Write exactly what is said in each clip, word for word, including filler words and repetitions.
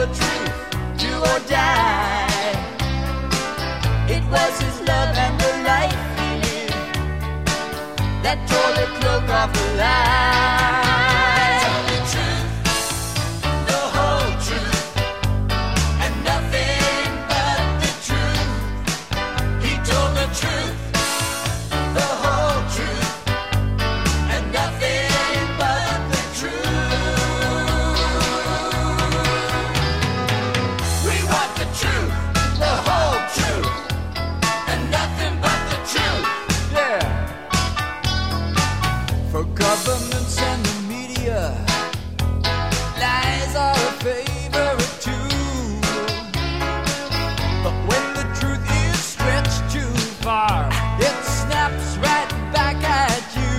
the truth, do or die. It was his love and the life he lived that tore the cloak off the lie. Tell the truth, the whole truth, and nothing but the truth. He told the truth, the whole truth, and nothing but the truth. We want the truth, the whole truth, and nothing but the truth. Yeah. For governments and the media, lies are a favorite tool. But when the truth is stretched too far, it snaps right back at you.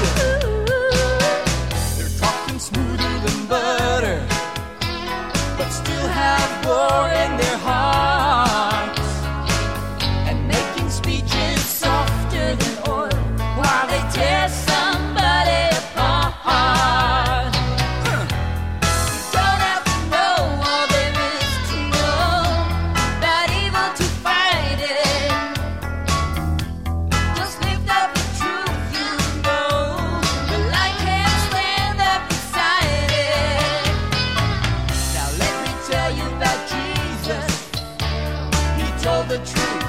They're talking smoother than butter, but still have war in their hearts, and making speeches softer than oil while they tear somebody apart. Huh. You don't have to know all there is to know about evil to fight it. Just lift up the truth, you know. The light can't stand up beside it. Now let me tell you about Jesus. He told the truth,